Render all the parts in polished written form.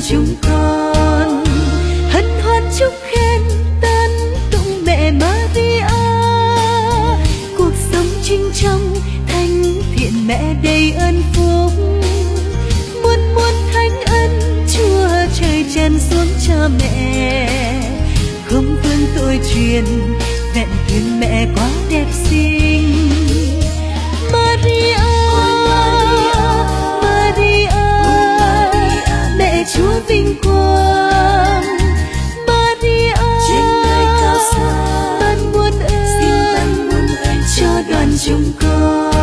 chúng con. Hân hoan chúc khen tân tụng mẹ Maria, cuộc sống trinh trong thanh thiện mẹ đầy ơn phúc. Muôn muôn thánh ân Chúa trời tràn xuống cho mẹ, không vương tội truyền vẹn tuyên mẹ quá đẹp xinh. Maria, Maria, mẹ Chúa vinh quang. Maria, trên nơi cao xa ban muôn ơn cho đoàn chúng con.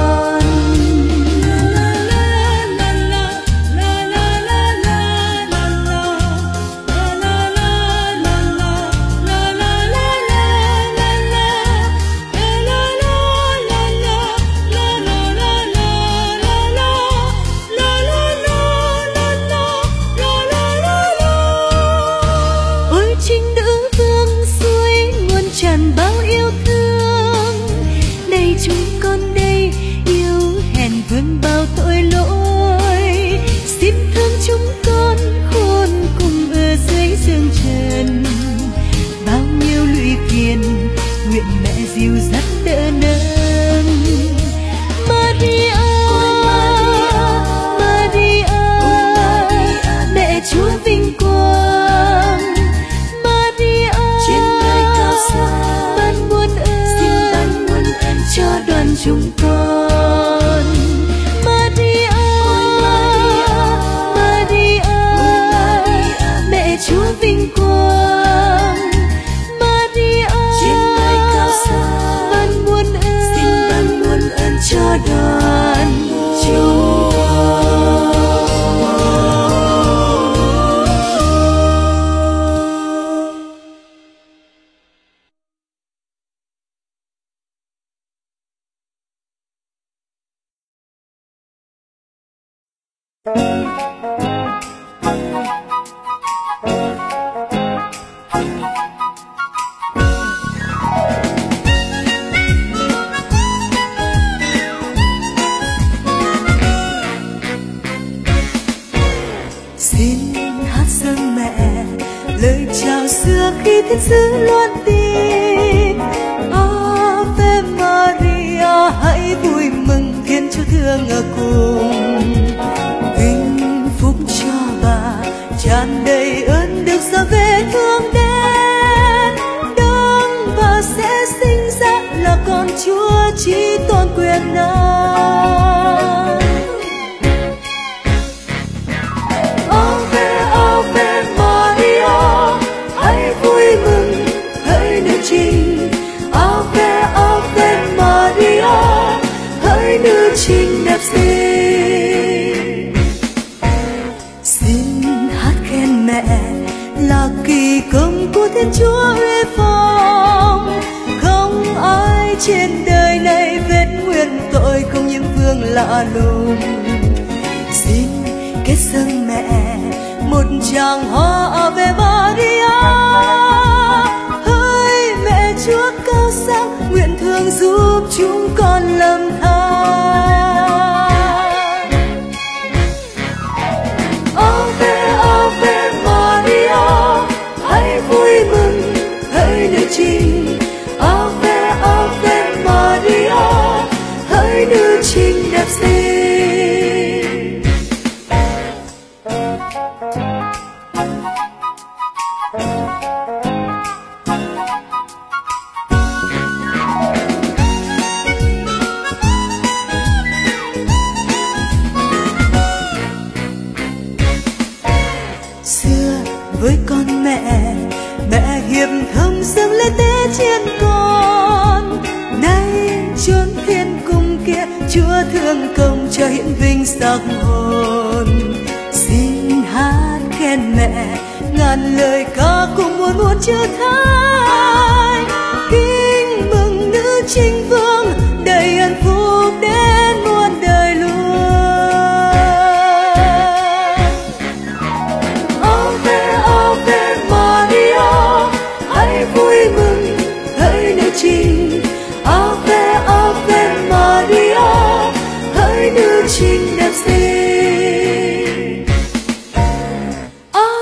Dìu dắt đỡ nâng. Maria, Maria, mẹ Chúa vinh quang. Maria, trên nơi cao xa ban muôn ơn cho đoàn chúng con. Maria, Maria, mẹ Chúa vinh quang. Cho đoàn chúng thiên sứ luôn tin. Ave Maria, hãy vui mừng Thiên Chúa thương ở cùng. Vinh phúc cho bà tràn đầy ơn được ra về thương đến. Đấng và sẽ sinh ra là con Chúa chí tôn quyền năng. Ave Ave Maria, hãy vui mừng hỡi nữ trinh. Ave Ave Maria, hỡi nữ trinh đẹp xinh. Xin hát khen mẹ là kỳ công của Thiên Chúa uy phong. Không ai trên đời này vết nguyên tội, không những vương lạ lùng. Xin kết dâng mẹ một tràng hoa Ave Maria. Hỡi mẹ Chúa cao sang, nguyện thương giúp chúng con lầm than. Ave Ave Maria, hãy vui mừng hỡi nữ trinh. Ave Ave Maria, hỡi nữ trinh đẹp xinh. Với con mẹ, mẹ hiệp thông dâng lên tế chiên con. Nay chốn thiên cung kia, Chúa thương công cho hiển vinh sắc hồn. Xin hát khen mẹ ngàn lời ca cùng muôn muôn chữ thánh. Kính mừng nữ trinh vương đầy ân phúc đến muôn đời luôn. Vui mừng hỡi nữ trinh. Ave Ave Maria, hỡi nữ trinh đẹp xinh.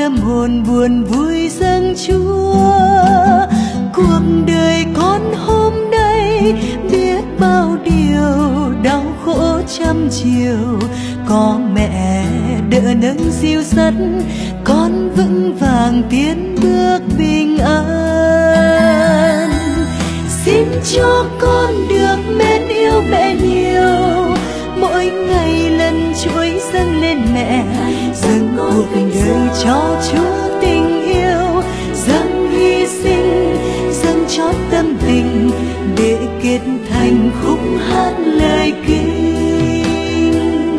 tâm hồn buồn vui dâng Chúa. Cuộc đời con hôm nay biết bao điều đau khổ trăm chiều, có mẹ đỡ nâng dìu dắt con vững vàng tiến bước bình an. Xin cho con được mến yêu mẹ nhiều, mỗi ngày lần chuỗi dâng lên mẹ, dâng cuộc đời cho Chúa tình yêu, dâng hy sinh, dâng cho tâm tình để kết thành khúc hát lời kinh.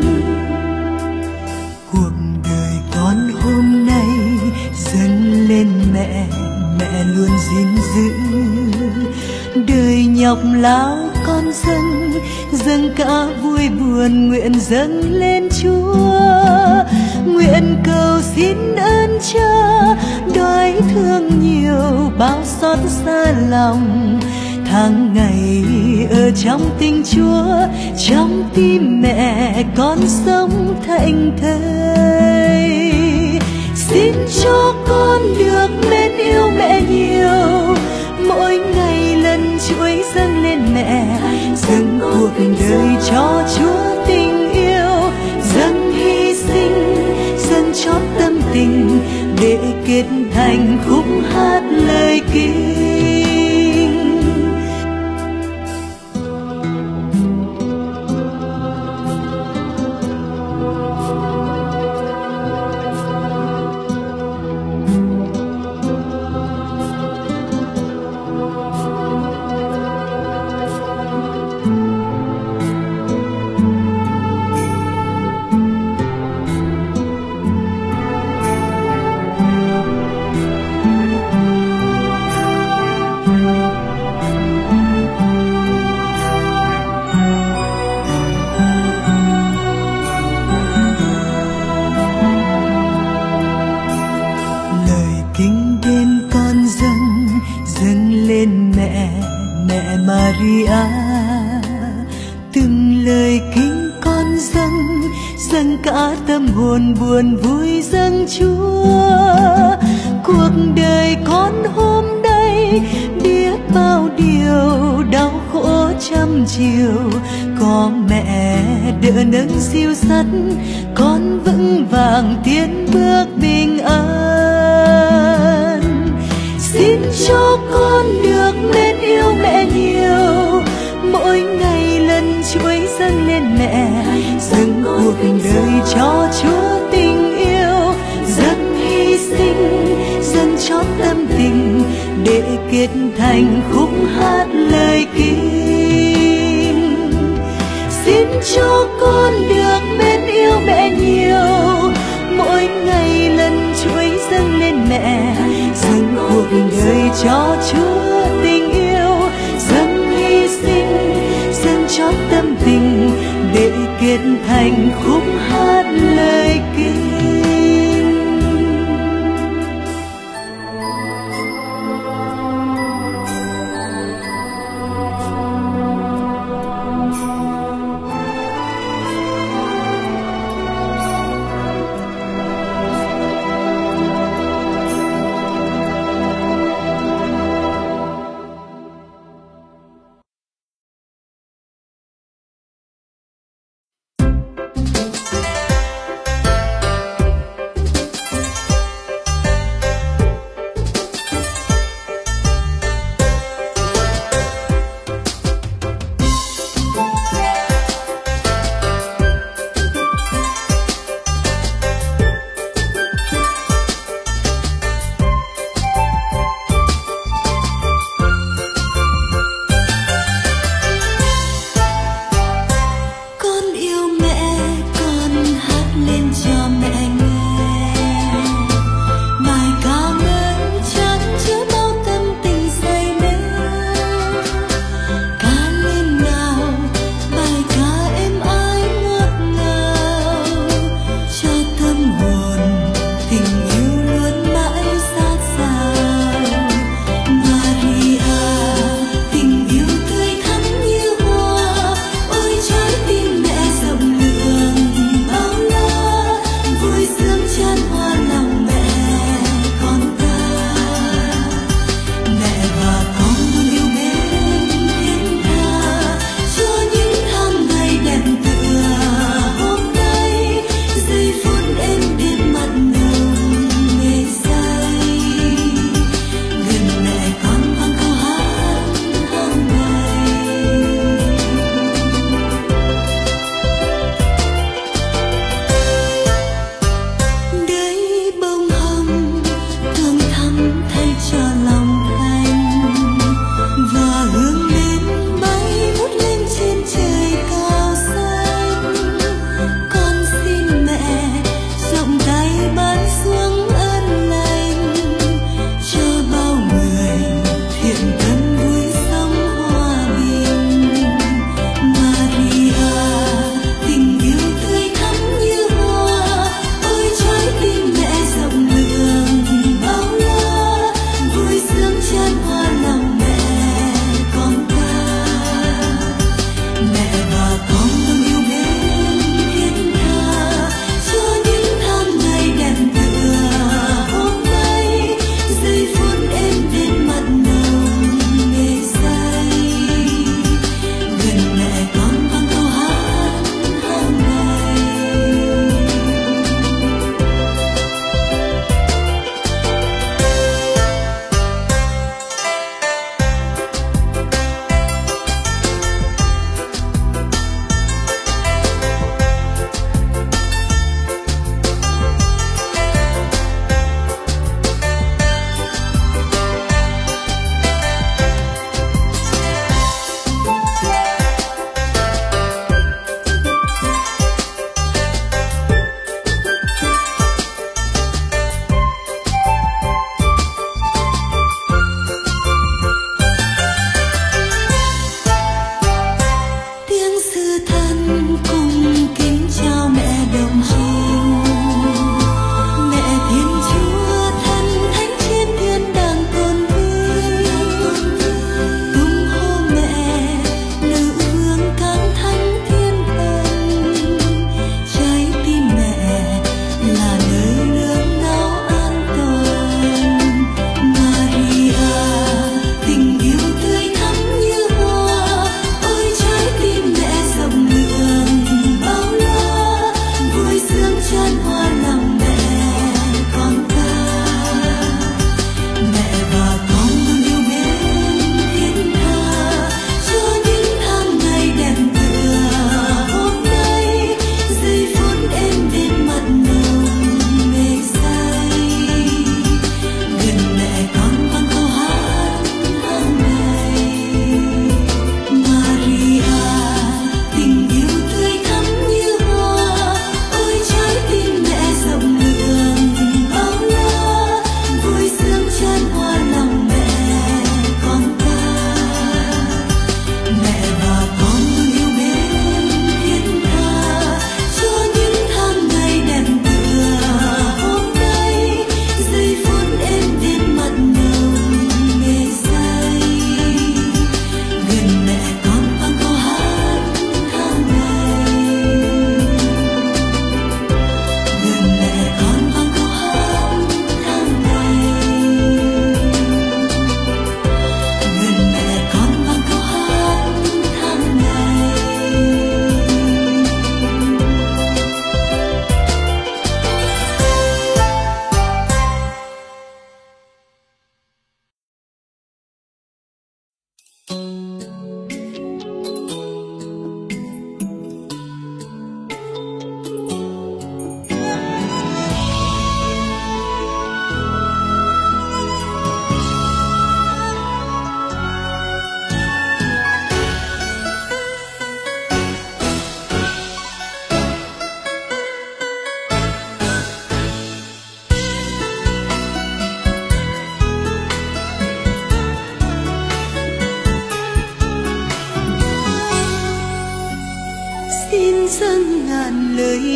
Cuộc đời con hôm nay dâng lên mẹ, mẹ luôn gìn giữ. Đời nhọc lao con dâng cả vui buồn, nguyện dâng lên Chúa. Nguyện cầu xin ơn Cha đói thương nhiều bao xót xa lòng, tháng ngày ở trong tình Chúa, trong tim mẹ con sống thảnh thơi. Xin cho con được mến yêu mẹ nhiều, mỗi ngày lần chuỗi dâng lên mẹ, dâng cuộc đời cho Chúa tình yêu, dâng hy sinh, dâng cho tâm tình để kết thành khúc hát lời kinh. Maria, từng lời kinh con dâng cả tâm hồn buồn vui dâng Chúa. Cuộc đời con hôm nay biết bao điều đau khổ trăm chiều, có mẹ đỡ nâng dìu dắt con vững vàng tiến bước bình an. Xin cho con được mến yêu mẹ nhiều, mỗi ngày lần chuỗi dâng lên mẹ, dâng cuộc đời cho Chúa tình yêu, dâng hy sinh, dâng cho tâm tình để kết thành khúc hát lời kinh. Xin cho con được mến yêu mẹ nhiều, mỗi ngày lần chuỗi dâng lên mẹ, dâng cuộc đời cho Chúa tình yêu, dâng hy sinh, dâng cho tâm tình để kết thành khúc hát lời kinh.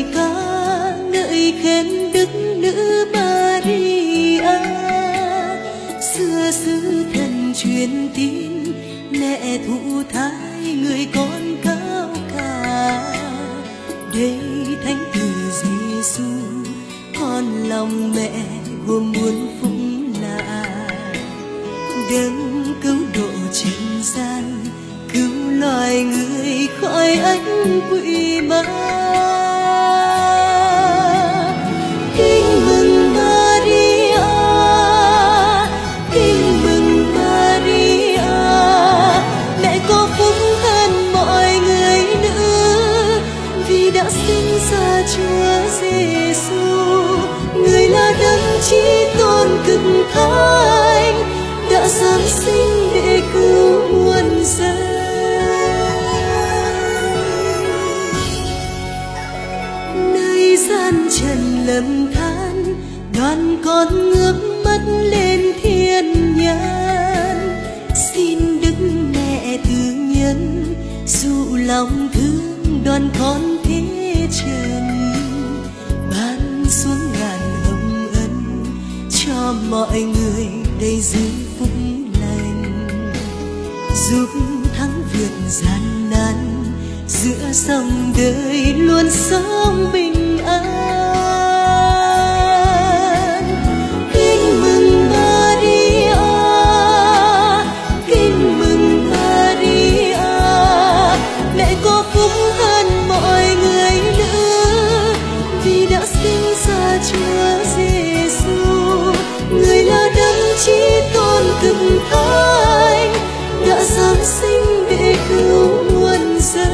lời ca ngợi khen đức nữ Maria. Xưa sứ thần truyền tin mẹ thụ thai người con cao cả. Đây thánh tử Giêsu con lòng mẹ gồm muôn phúc lạ. Đấng cứu độ trần gian, cứu loài người khỏi ánh quỷ ma. Kính mừng Maria, kính mừng Maria, mẹ có phúc hơn mọi người nữ, vì đã sinh ra Chúa Giêsu, người là đấng chí tôn cực thánh, đã giáng sinh để cứu muôn dân. Nơi gian trần lầm than, đoàn con ngước mắt lên thiên nhãn. Xin Đức Mẹ Từ Nhân dụ lòng thương đoàn con thế trần, ban xuống ngàn hồng ân cho mọi người đầy dư phúc lành, giúp thắng vượt gian nan giữa dòng đời luôn sống bình an. Kính mừng Maria, kính mừng Maria, mẹ có phúc hơn mọi người nữ, vì đã sinh ra Chúa Giêsu, người là đấng chí tôn cực thánh, đã giáng sinh để cứu muôn dân.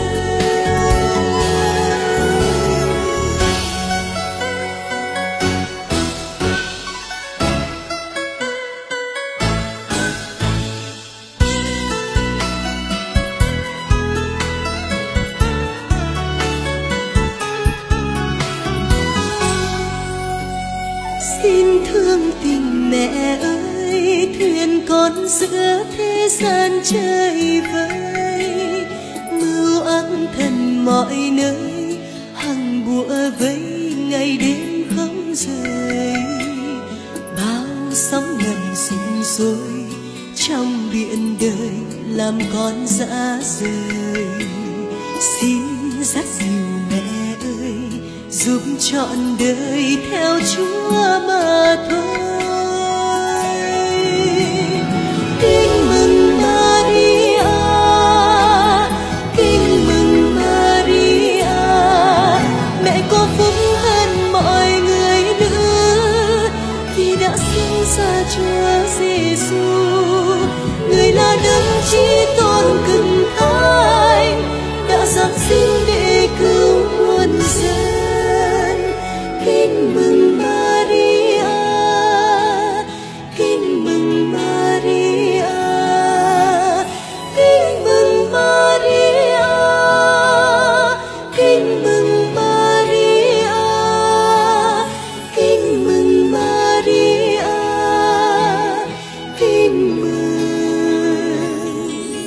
Xin thương tình mẹ ơi, thuyền con giữa thế gian chơi vơi, mưu ác thần mọi nơi hằng bủa vây ngày đêm không rời. Bao sóng ngầm sinh sôi trong biển đời làm con dã rời. Xin dắt dìu mẹ ơi, giúp trọn đời theo Chúa mà thôi. Kính mừng Maria, kính mừng Maria, mẹ có phúc hơn mọi người nữ, vì đã sinh ra Chúa Giêsu, người là đấng chí tôn cực thánh, đã giáng sinh để cứu muôn dân. Kính mừng Maria, kính mừng Maria, kính mừng Maria, kính mừng Maria, kính mừng Maria, kính mừng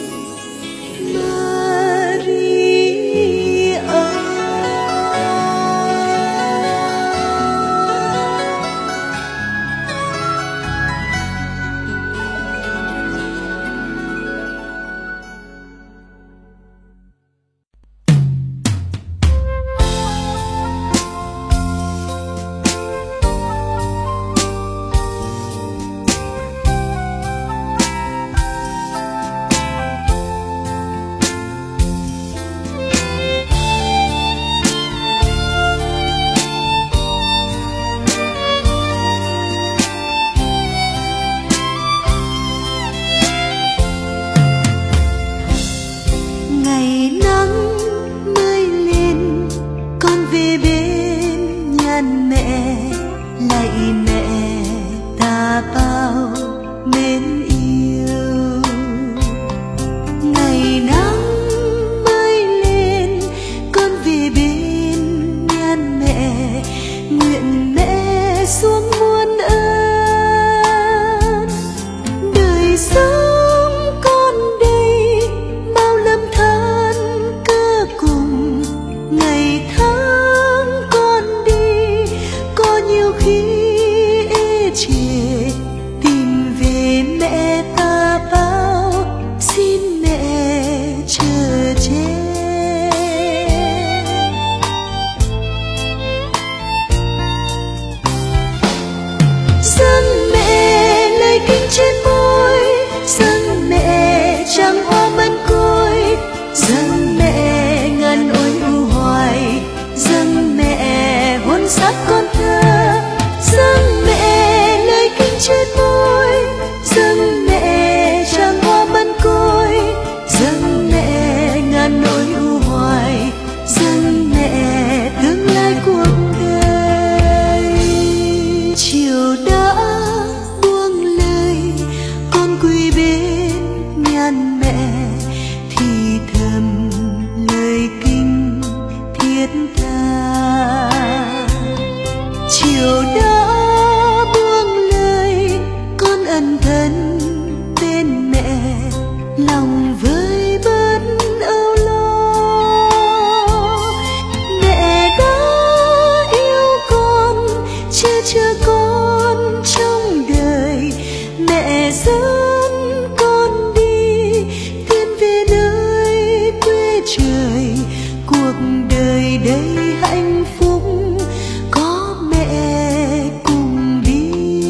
mẹ dẫn con đi tiến về nơi quê trời. Cuộc đời đây hạnh phúc có mẹ cùng đi.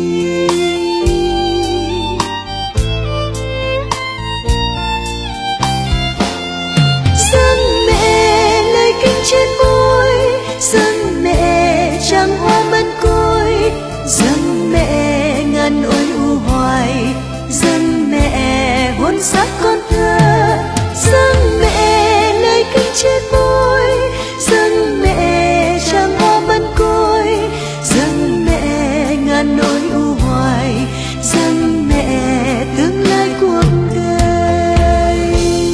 Dâng mẹ lời kính trên môi, dâng mẹ trăng hoa mân côi, dâng mẹ ngàn ôi u hoài, dâng mẹ hôn sắc con thơ. Dâng mẹ lời kính trên môi, dâng mẹ trăng hoa mân côi, dâng mẹ ngàn ôi u hoài, dâng mẹ tương lai cuộc đời.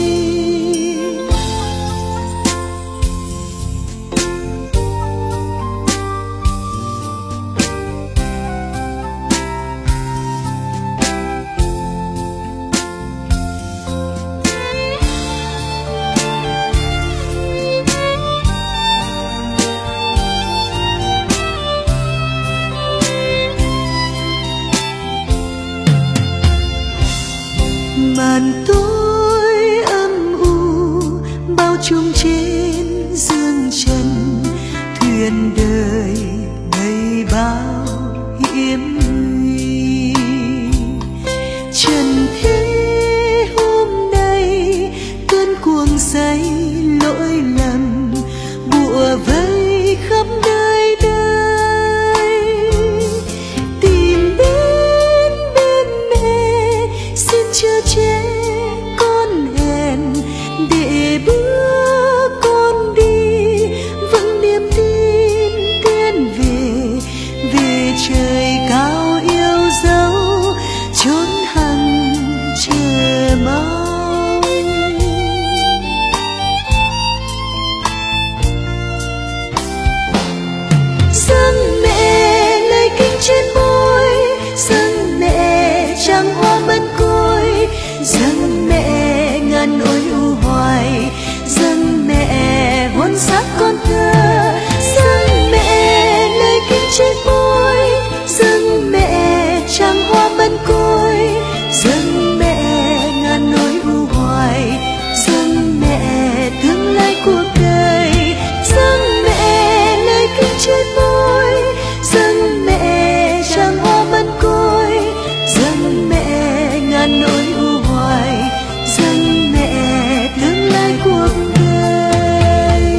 Màn tối âm u bao trùm trên dương trần, thuyền đời đầy bao hiểm nguy. Trần thế hôm nay cơn cuồng say lỗi lầm bủa vây khắp nơi đây. Tìm đến bên mẹ xin chở che con hèn, để bước con đi vững niềm tin tiến về. Về trời cao yêu dấu chốn hằng chờ mong. Dâng mẹ lời kính trên môi, dâng mẹ trăng hoa mân côi, dâng mẹ ngàn ôi u hoài, dâng mẹ hôn sắc con thơ. Dâng mẹ lời kính trên môi, dâng mẹ trăng hoa mân côi, dâng mẹ ngàn ôi u hoài, dâng mẹ tương lai cuộc đời. Dâng mẹ lời kính trên môi, dâng mẹ trăng hoa mân côi, dâng mẹ ngàn ôi u hoài, dâng mẹ tương lai cuộc đời.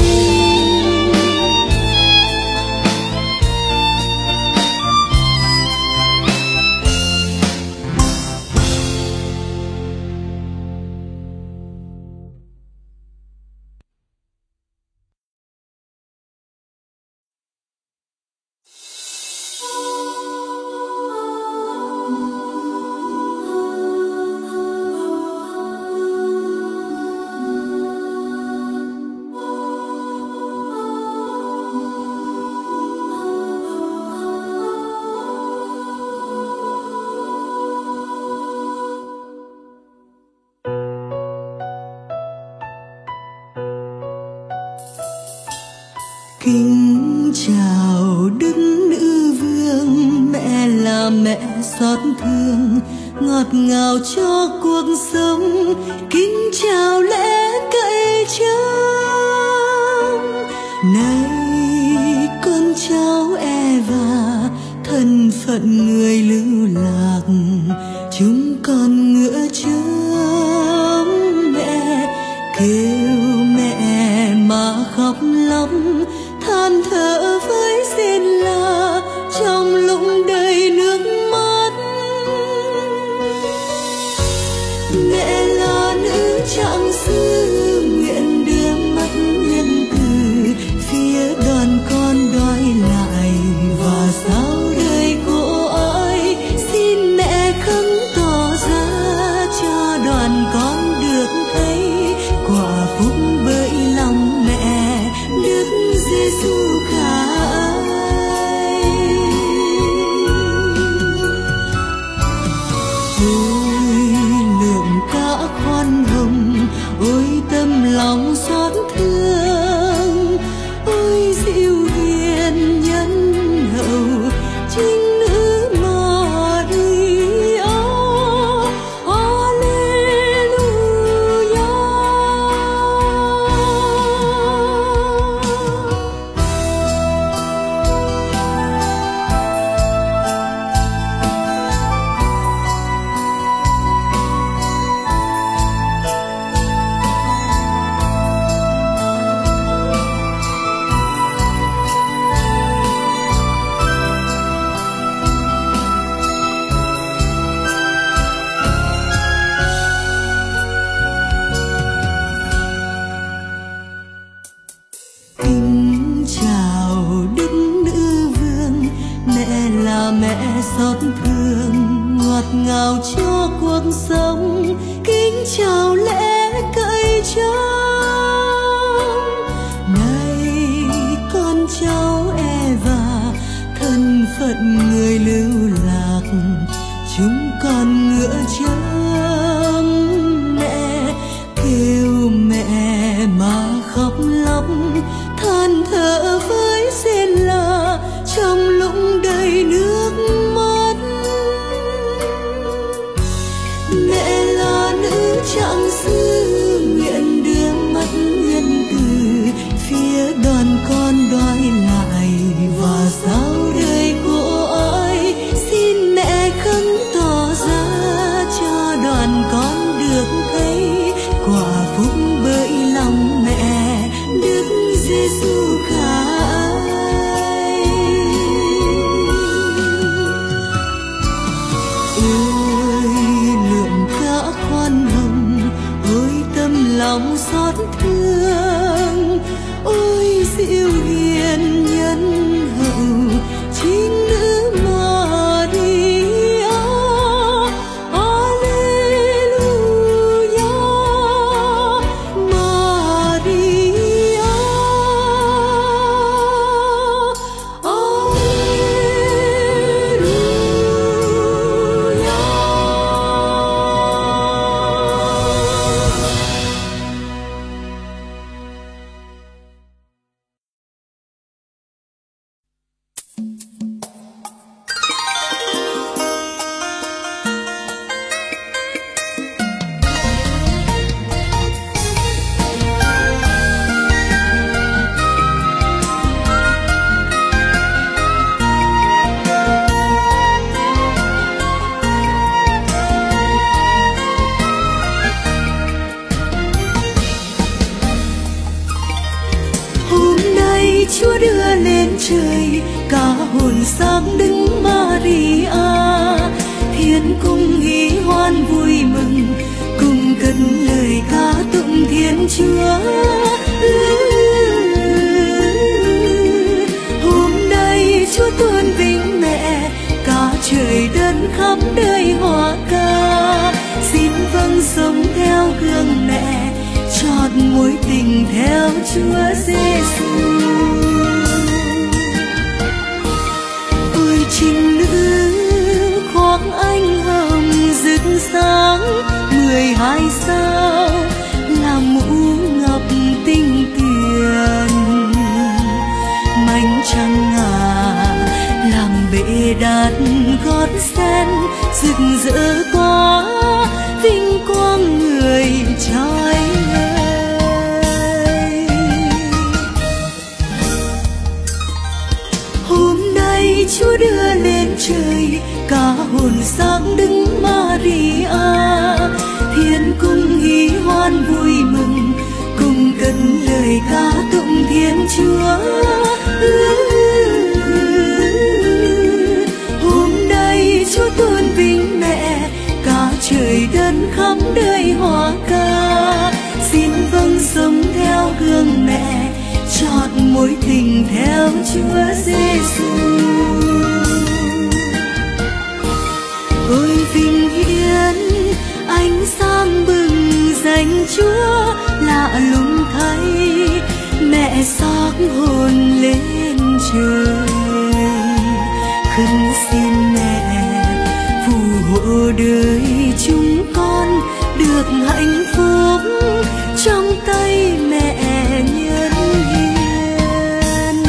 Kính chào đức nữ vương, mẹ là mẹ xót thương, ngọt ngào cho cuộc sống. Kính chào lễ cậy trông, này con cháu Eva, thân phận người lưu lạc. Chúng con ngựa trống mẹ, kêu mẹ mà khóc lóc, than thở với xin là trong lúc đầy nước mắt. Mẹ là nữ trạng sư, nguyện đưa mắt nhân từ phía đoàn con đói lại. Và sao đời cô ơi, xin mẹ khấn tỏ ra cho đoàn con được thấy quả phúc bởi lòng mẹ Đức Giêsu khai. Ôi lượng cả khoan hồng, ôi tâm lòng xót thương, ôi dịu hiền nhân hậu, trinh nữ Maria. vào cho cuộc sống, kính chào lễ cậy trống. Này con cháu Eva, thân phận người lưu lạc, chúng con ngựa chấm mẹ, kêu mẹ mà khóc lóc, than thở với Sela trong lúc đầy nước mắt. Mẹ là nữ trạng sư nguyện đưa mắt nhân từ phía đoàn con đoái lại, và sao đời của ai xin mẹ khấn tỏ ra cho đoàn con được thấy quả phúc bởi lòng mẹ Đức Giêsu khai. Ôi lượng cả khoan hồng, ôi tâm lòng xót thương, ôi dịu hiền nhân hậu chính nữ Maria. Alleluia, Maria, Chúa đưa lên trời cả hồn xác Đức Maria, thiên cung hí hoan vui mừng, cùng cất lời ca tụng Thiên Chúa. Hôm nay Chúa tôn vinh mẹ, cả trời đất khắp đời hòa ca, xin vâng sống theo gương mẹ, chót mối tình theo Chúa Giêsu. Ôi trinh nữ khoác ánh hồng rực sáng, 12 sao làm mũ ngọc tinh tuyền, mảnh trăng ngà làm bệ đàn gót sen, rực rỡ quá vinh quang người trai ơi. Hôm nay Chúa đưa lên trời cả hồn xác Đức Maria, thiên cung hí hoan vui mừng, cùng cất lời ca tụng Thiên Chúa. Hôm nay Chúa tôn vinh mẹ, cả trời đất khắp đời hòa ca, xin vâng sống theo gương mẹ, chót mối tình theo Chúa Giêsu. Ôi vinh hiển ánh sáng bừng danh Chúa, lạ lùng thấy mẹ xác hồn lên trời, khấn xin mẹ phù hộ đời chúng con được hạnh phúc trong tay mẹ nhân hiền.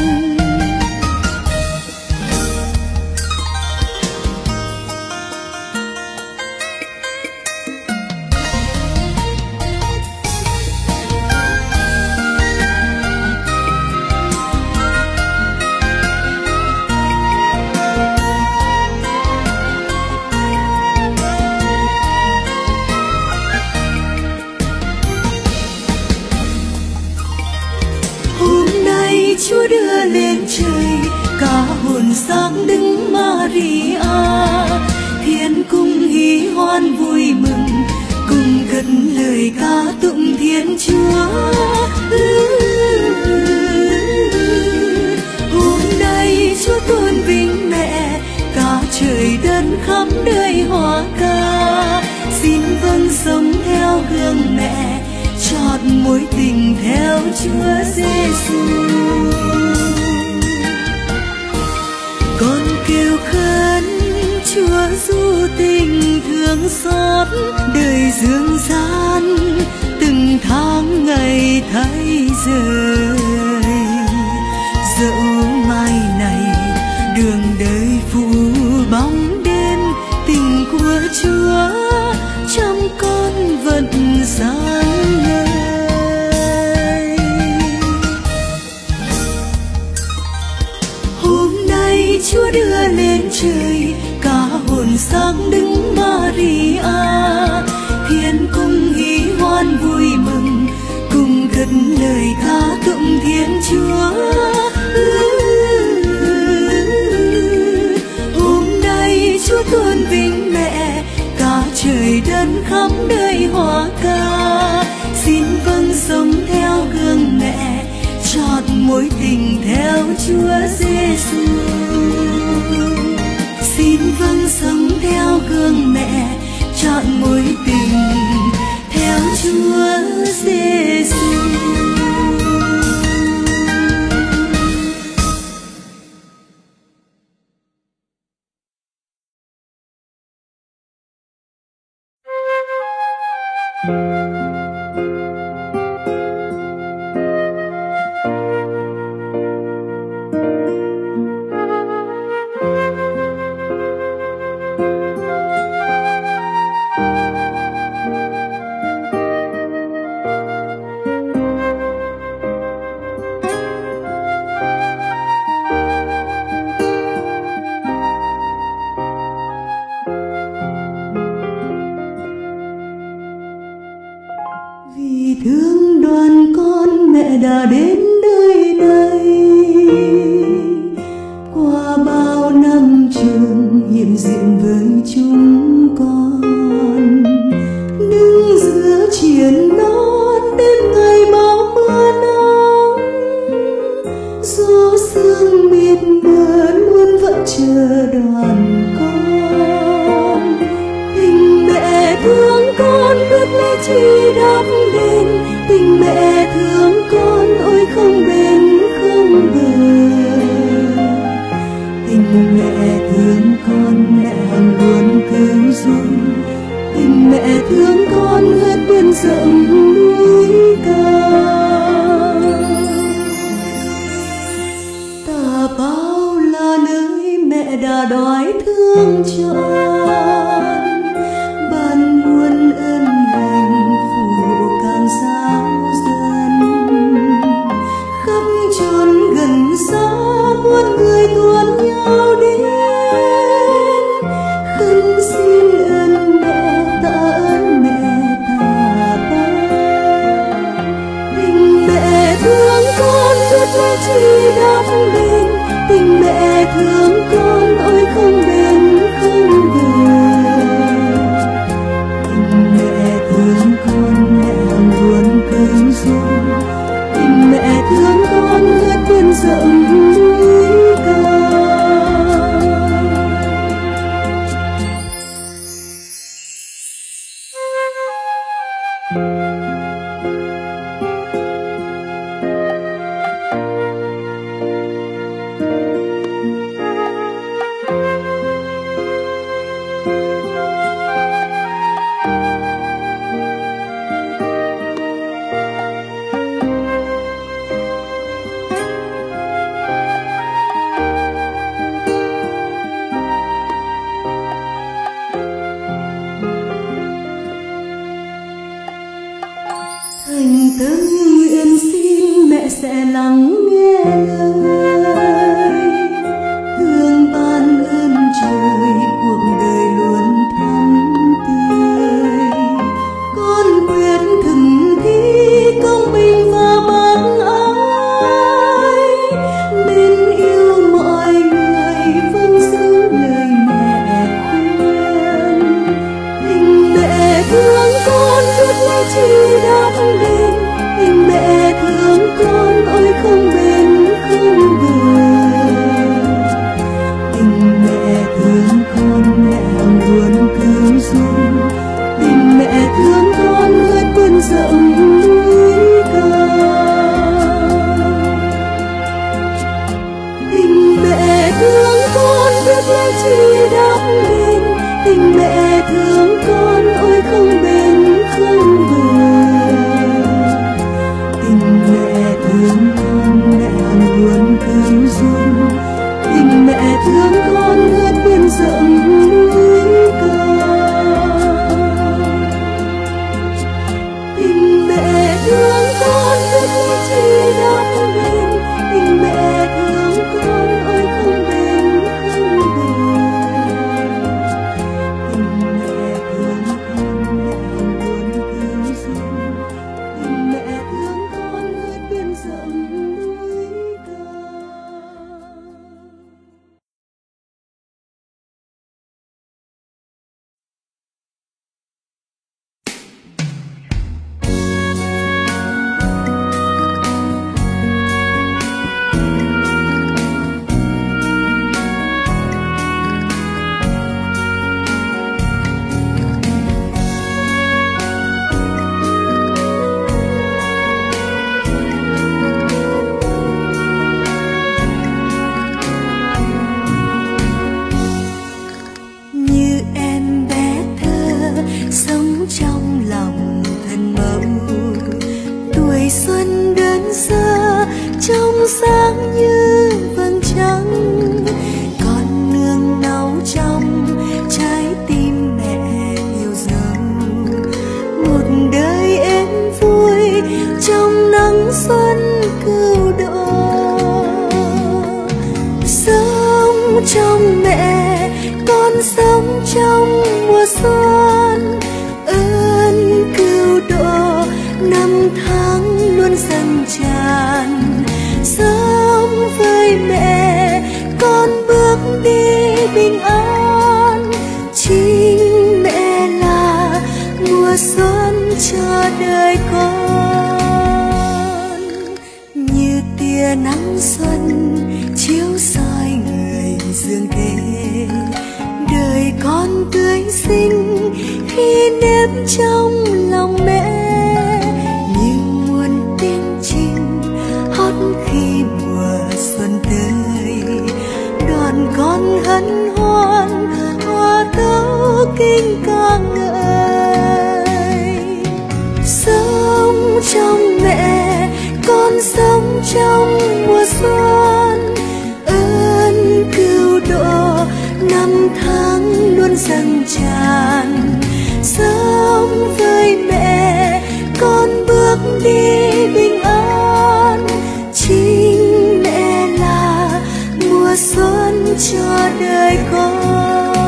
Chúa đưa lên trời cả hồn xác Đức Maria, thiên cung hí hoan vui mừng, cùng cất lời ca tụng Thiên Chúa. Hôm nay Chúa tôn vinh mẹ, cả trời đất khắp đời hòa ca, sống theo gương mẹ, chọn mối tình theo Chúa Giêsu. Con kêu khấn Chúa du tình thương xót đời dương gian, từng tháng ngày thay rời. Dẫu mai này đường đời phủ bóng đêm, tình của Chúa trong con vẫn sáng ngời. Hôm nay Chúa đưa lên trời cả hồn xác đứng Maria, thiên cung hí hoan vui mừng, cùng cất lời ca tụng Thiên Chúa. Hôm nay Chúa tôn vinh mẹ, cả trời đất khắp nơi hòa ca. Xin vâng sống theo gương mẹ, chọn mối tình theo Chúa Giêsu. Xin vâng sống theo gương mẹ, chọn mối tình theo Chúa Giêsu. Vì thương đoàn con mẹ đã đến nơi đây, qua bao năm trường hiện diện với chúng con. Đứng giữa triển non đêm ngày bão mưa nắng, gió sương mịt mờ luôn vẫn chờ đoàn con. Tình mẹ thương con biết lấy chi đắp đền, tình mẹ thương con ôi không bền không bờ. Tình mẹ thương con mẹ hằng luôn cứu giúp, tình mẹ thương con hết biển rộng núi cao. Tà Bao là nơi mẹ đã đói thương trọn, ban muôn ơn lành phủ càng giáo dân. Khắp chốn gần xa muôn người tuôn nhau đến, khấn xin ơn mẹ tạ ơn mẹ Tà Bao. Tình mẹ thương con biết lấy chi đắp đền, tình mẹ thương con ôi không bền không bờ. Tình mẹ thương con mẹ hằng luôn cứu giúp, tình mẹ thương con hết biển rộng núi cao. Thành tâm nguyện xin mẹ sẽ lắng nghe lời, thương ban ơn trời cuộc đời luôn thắm tươi. Con quyết thực thi công bình và bác ái, nên yêu mọi người vâng giữ lời mẹ khuyên. Tình mẹ thương con biết lấy chi đắp đền, tình mẹ thương con ôi không bền không bờ. Tình mẹ thương con mẹ hằng luôn cứu giúp, tình mẹ thương sáng như vầng trăng, con nương náu trong trái tim mẹ yêu dấu. Một đời êm vui trong nắng xuân cừu độ, sống trong mẹ con sống trong mùa xuân. Ơn cừu độ năm tháng luôn dâng tràn, sống với mẹ con bước đi bình an. Chính mẹ là mùa xuân cho đời con, như tia nắng xuân chiếu soi người dương thế. Đời con tươi xinh khi nếp trong lòng mẹ, như muôn tiếng chim hót khi mùa xuân tới. Đoàn con hân hoan hòa tấu kinh ca ngợi. Sống trong mẹ con sống trong mùa xuân. Ơn cừu độ năm tháng luôn dâng tràn, sống với mẹ con bước đi bình an. Chính mẹ là mùa xuân cho đời con.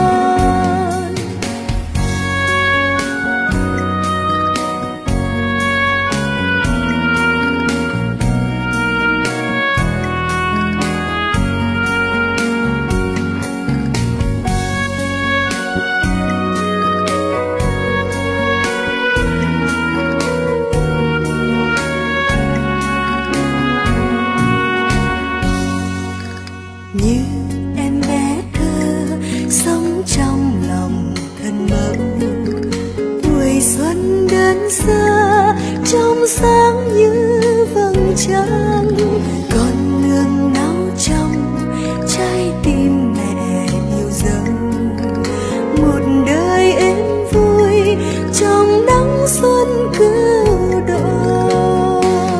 Như em bé thơ sống trong lòng thân mẫu, tuổi xuân đơn sơ trong sáng như vầng trăng. Con nương náu trong trái tim mẹ yêu dấu, một đời êm vui trong nắng xuân cừu độ.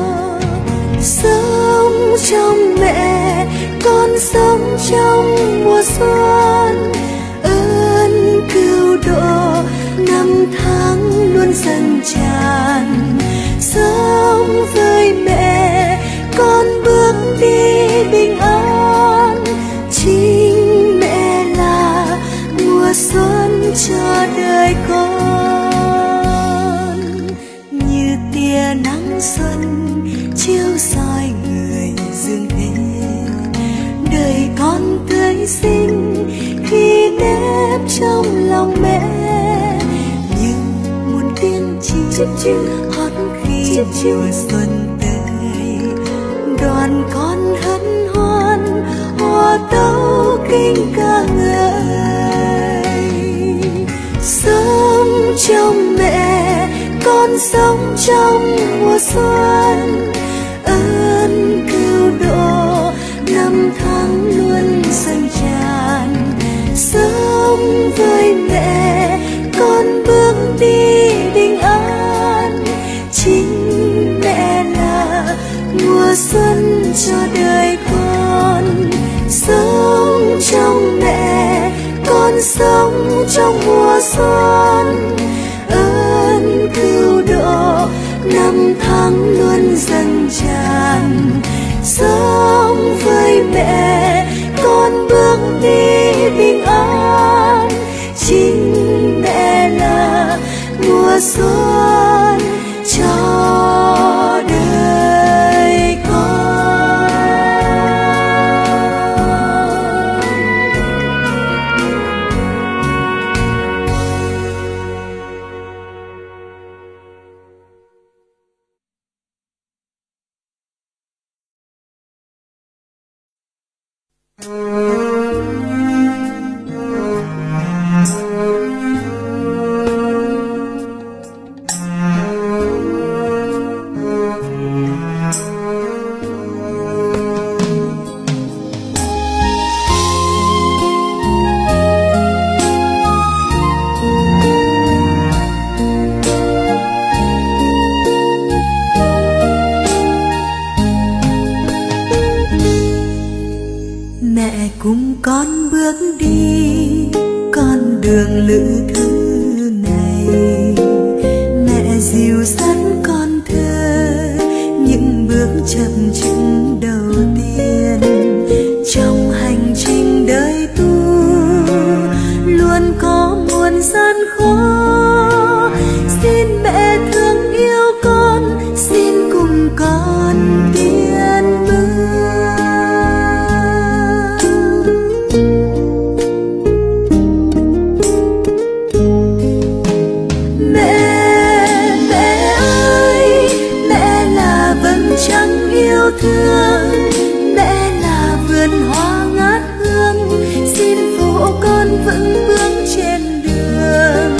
Sống trong mẹ con sống trong mùa xuân. Ơn cừu độ năm tháng luôn dâng tràn, sống với mẹ con bước đi bình an. Chính mẹ là mùa xuân cho đời con, như tia nắng xuân chiếu soi người dương thế. Đời con tươi xinh khi nếp trong lòng mẹ, như muôn tiếng chim hót khi mùa xuân tới. Đoàn con hân hoan hòa tấu kinh ca ngợi. Sống trong mẹ con sống trong mùa xuân. Ơn cừu độ năm tháng luôn dâng tràn, sống với mẹ con bước đi bình an. Chính mẹ là mùa xuân cho đời con. Sống trong mẹ con sống trong mùa xuân. Ơn cừu độ năm tháng luôn dâng tràn, sống với mẹ con bước đi bình an. Chính mẹ là mùa xuân cho đời con. giữ thứ này. Mẹ dìu dắt con thơ những bước chậm chững đầu tiên trong hành trình đời tu. Luôn có muôn gian khó, xin mẹ thương yêu con, xin cùng con tiến bước. Mẹ ơi, mẹ là vầng trăng yêu thương, mẹ là vườn hoa ngát hương, xin phụ con vững bước trên đường.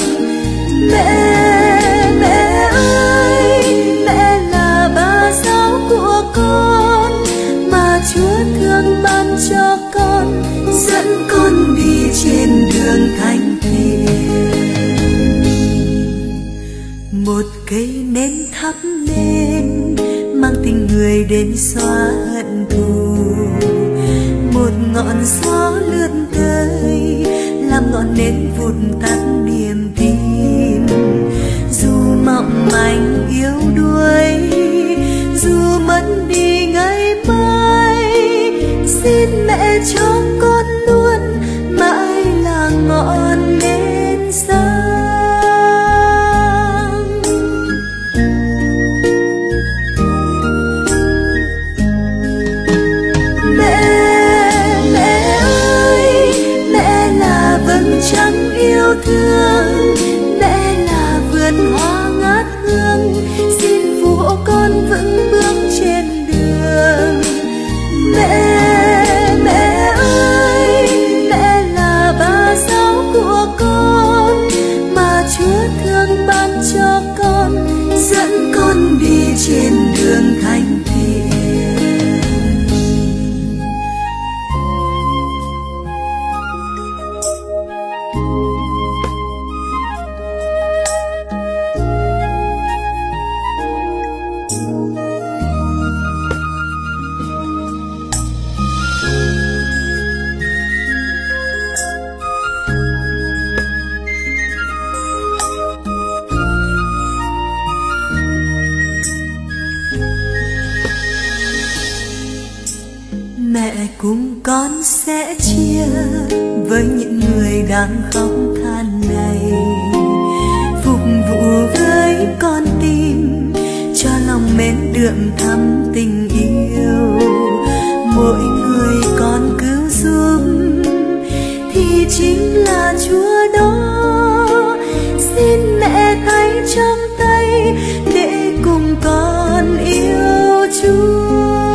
Mẹ ơi, mẹ là bà giáo của con mà Chúa thương ban cho con, dẫn con đi trên đường thánh thiện. Một cây nến thắp lên mang tình người đến xóa hận thù. Một ngọn gió lướt tới làm ngọn nến vụt tắt niềm tin. Dù mong manh yếu đuối, dù mất đi ngày mai, xin mẹ cho con luôn mãi là ngọn nến sáng. Trăng yêu thương, mẹ là vườn hoa ngát hương, xin phụ con vững bước trên đường. Mẹ ơi, mẹ là bà giáo của con mà Chúa thương ban cho con, dẫn con đi trên đường thánh thiện. Mẹ cùng con sẽ chia với những người đang khóc than này, phục vụ với con tim cho lòng mến đượm thắm tình yêu. Mỗi người con cứu giúp thì chính là Chúa đó, xin mẹ tay trong tay để cùng con yêu Chúa.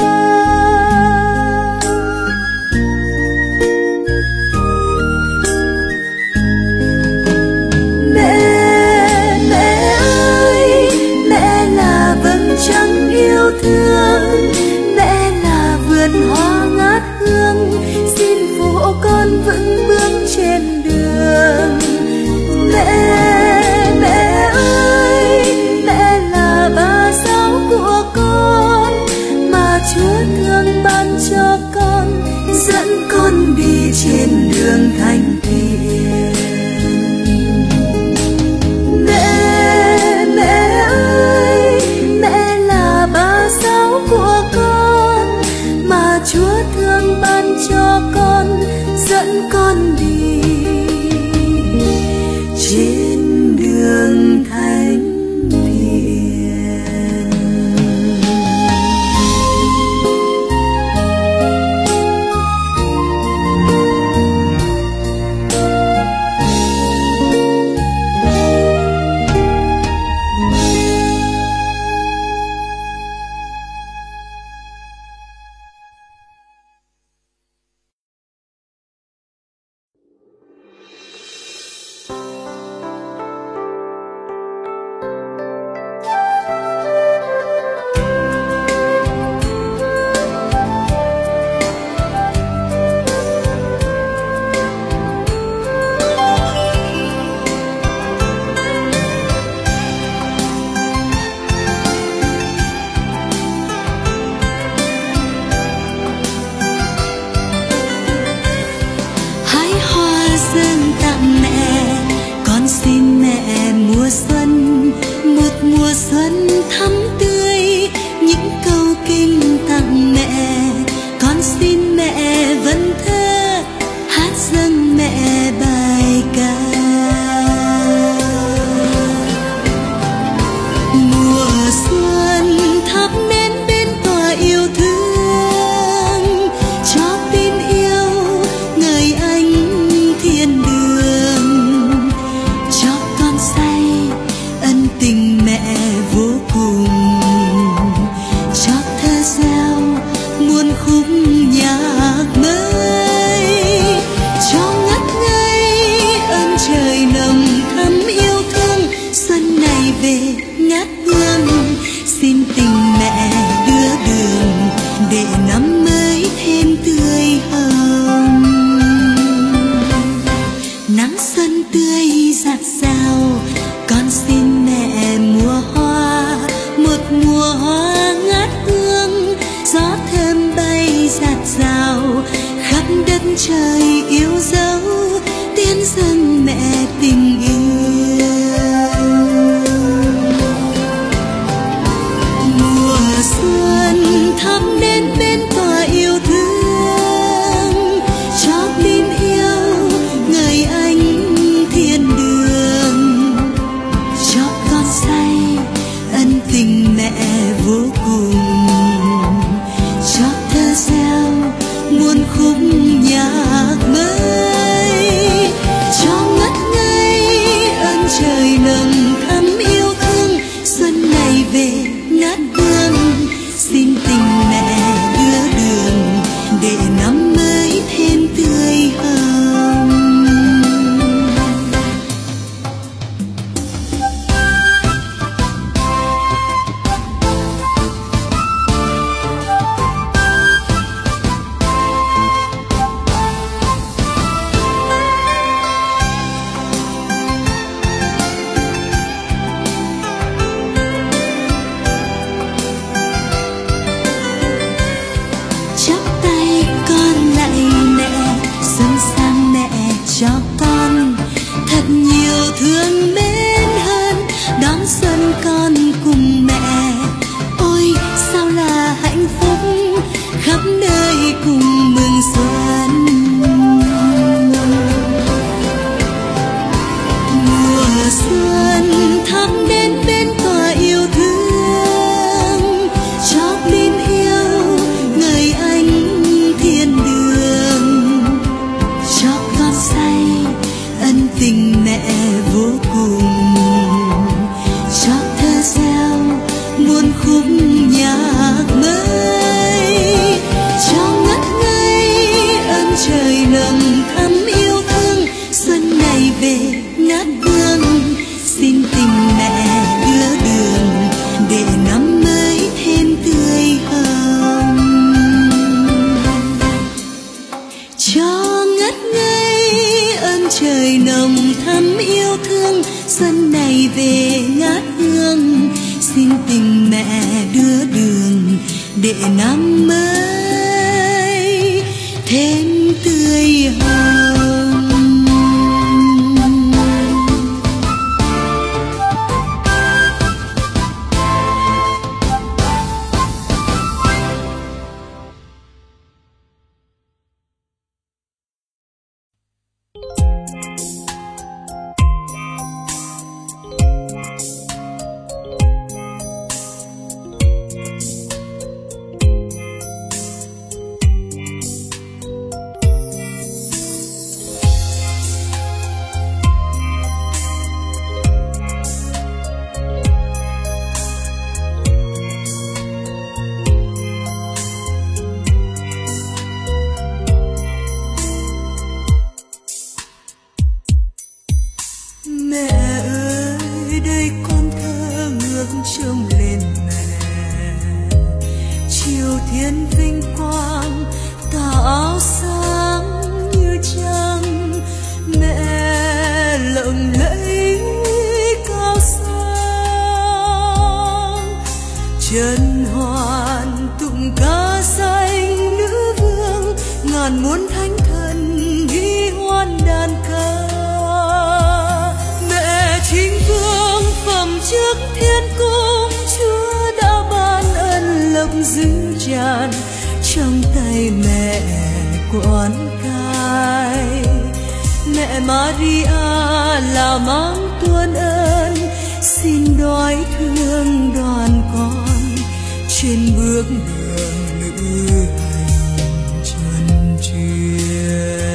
Trăng yêu thương, mẹ là vườn hoa ngát hương, xin phụ con vững bước trên đường. Mẹ ơi, mẹ là về ngát hương, xin tình mẹ đưa đường để năm mới thêm tươi hồng. Nắng xuân tươi rạt rào, con xin mẹ mùa hoa, một mùa hoa ngát hương, gió thơm bay rạt rào khắp đất trời yêu dấu, tiến dâng mẹ tình yêu. Mùa xuân thắm đến bên tòa yêu thương, cho tin yêu người anh thiên đường, cho con say ân tình mẹ vô cùng, cho thơ gieo muôn khúc nhạc mới, cho ngất ngây ơn trời nồng thắm yêu thương. Xuân này về ngát hương, xin tình mẹ đưa đường để năm mới thêm tươi hồng. Chắp tay con lạy mẹ, xuân sang mẹ cho con thật nhiều thương mến hơn, đón xuân con cùng mẹ. Ôi sao là hạnh phúc khắp nơi cùng mừng xuân. Mùa xuân thắm đến bên tòa yêu thương, cho tin yêu người anh thiên đường, cho con say ân tình mẹ vô cùng, cho thơ gieo muôn khúc nhạc mới, cho ngất ngây ơn trời nồng thắm yêu thương. Xuân này về ngát hương, xin tình mẹ đưa đường để năm mới thêm tươi hồng, cho ngất ngây ơn trời nồng thắm yêu thương. Xuân này về ngát hương, xin tình mẹ đưa đường để năm mới thêm tươi hồng. trần hoàn tụng ca xanh nữ vương, ngàn muôn thánh thần đi hoan đàn ca. Mẹ chính vương phẩm trước thiên cung, Chúa đã ban ân lộc dư tràn, trong tay mẹ quán cai. Mẹ Maria là mang tuôn ơn, xin đoái thương đoàn con trên bước đường nữ hành chân truyền.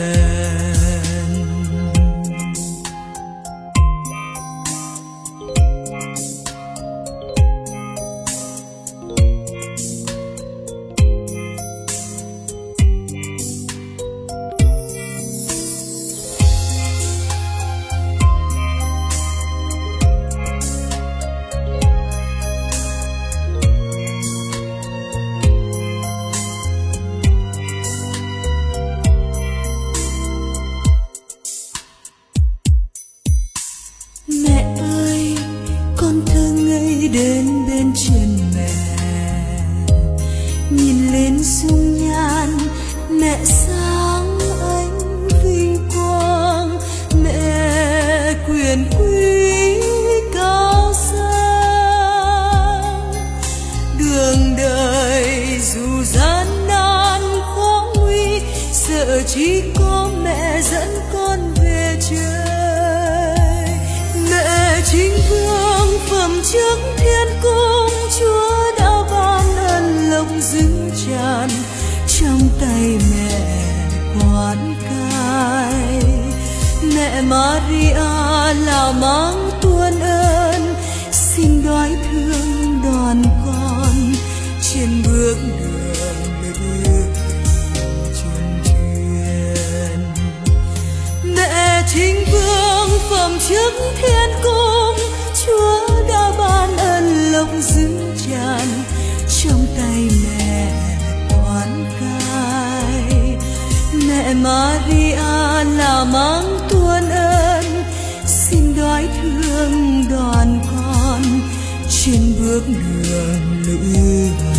đến bên chân mẹ, nhìn lên dung nhan mẹ sáng ánh vinh quang, mẹ quyền quý cao sang. Đường đời dù gian nan khó nguy, sợ chỉ có mẹ dẫn con về trời. Mẹ chính vương phẩm trước thiên cung, Chúa đã ban ân lộc dư tràn, trong tay mẹ quán cai. Mẹ Maria là mang tuôn ơn, xin đoái thương đoàn con trên bước đường lữ chân truyền. Mẹ chính vương phẩm trước thiên cung, Chúa đã ban ân lộc dư tràn, trong tay mẹ quán cai. Mẹ Maria là mang tuôn ơn, xin đoái thương đoàn con trên bước đường lữ